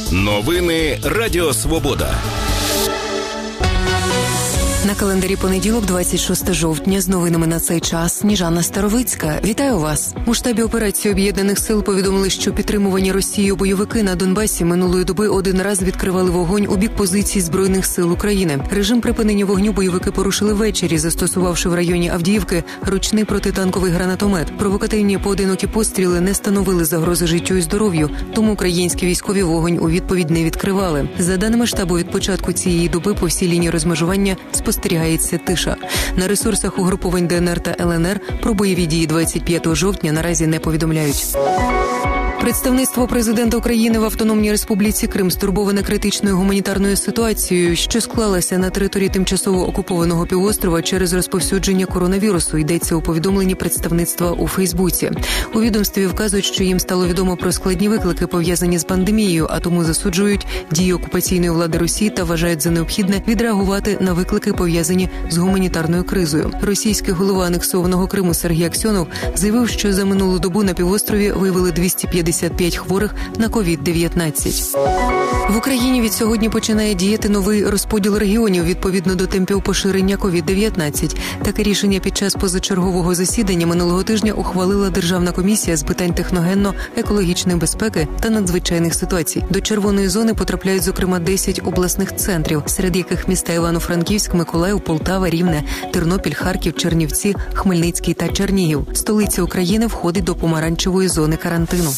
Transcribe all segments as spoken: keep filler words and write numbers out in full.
Новини Радіо Свобода. На календарі понеділок, двадцять шостого жовтня, з новинами на цей час Сніжана Старовицька. Вітаю вас! У штабі операції Об'єднаних сил повідомили, що підтримувані Росією бойовики на Донбасі минулої доби один раз відкривали вогонь у бік позицій Збройних сил України. Режим припинення вогню бойовики порушили ввечері, застосувавши в районі Авдіївки ручний протитанковий гранатомет. Провокативні поодинокі постріли не становили загрози життю і здоров'ю, тому українські військові вогонь у відповідь не відкривали. За даними штабу, від початку цієї доби по всій лінії розмежування спостерігається тиша. На ресурсах угруповань ДНР та ЛНР про бойові дії двадцять п'ятого жовтня наразі не повідомляють. Представництво президента України в Автономній Республіці Крим стурбоване критичною гуманітарною ситуацією, що склалася на території тимчасово окупованого півострова через розповсюдження коронавірусу, йдеться у повідомленні представництва у Фейсбуці. У відомстві вказують, що їм стало відомо про складні виклики, пов'язані з пандемією, а тому засуджують дії окупаційної влади Росії та вважають за необхідне відреагувати на виклики, пов'язані з гуманітарною кризою. Російський голова анексованого Криму Сергій Аксьонов заявив, що за минулу добу на півострові виявили двісті п'ятдесят п'ять хворих на ковід дев'ятнадцять. В Україні від сьогодні починає діяти новий розподіл регіонів відповідно до темпів поширення ковід дев'ятнадцять. Таке рішення під час позачергового засідання минулого тижня ухвалила Державна комісія з питань техногенно-екологічної безпеки та надзвичайних ситуацій. До червоної зони потрапляють, зокрема, десять обласних центрів, серед яких міста Івано-Франківськ, Миколаїв, Полтава, Рівне, Тернопіль, Харків, Чернівці, Хмельницький та Чернігів. Столиця України входить до помаранчевої зони карантину.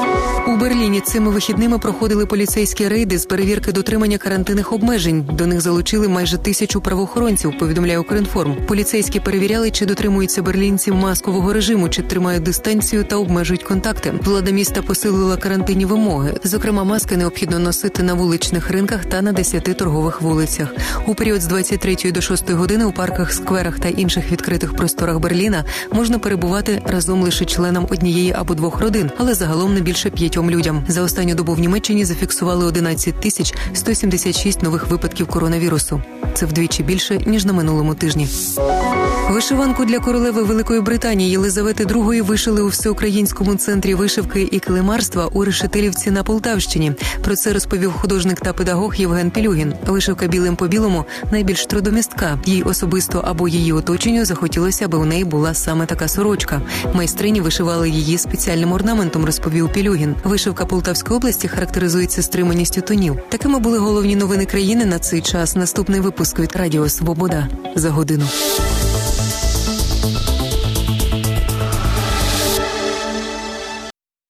У Берліні цими вихідними проходили поліцейські рейди з перевірки дотримання карантинних обмежень. До них залучили майже тисячу правоохоронців, повідомляє Укрінформ. Поліцейські перевіряли, чи дотримуються берлінці маскового режиму, чи тримають дистанцію та обмежують контакти. Влада міста посилила карантинні вимоги. Зокрема, маски необхідно носити на вуличних ринках та на десяти торгових вулицях. У період з двадцять третьої до шостої години у парках, скверах та інших відкритих просторах Берліна можна перебувати разом лише членам однієї або двох родин, але загалом не більше п'ятьом людям. За останню добу в Німеччині зафіксували одинадцять тисяч сто сімдесят шість нових випадків коронавірусу. Це вдвічі більше, ніж на минулому тижні. Вишиванку для королеви Великої Британії Єлизавети другої вишили у Всеукраїнському центрі вишивки і килимарства у Решетилівці на Полтавщині. Про це розповів художник та педагог Євген Пілюгін. Вишивка білим по білому найбільш трудомістка. Їй особисто або її оточенню захотілося, аби у неї була саме така сорочка. Майстрині вишивали її спеціальним орнаментом, розповів Пілюгін. Вишивка Полтавської області характеризується стриманістю тонів. Такими були головні новини країни на цей час. Наступний випуск від Радіо Свобода за годину.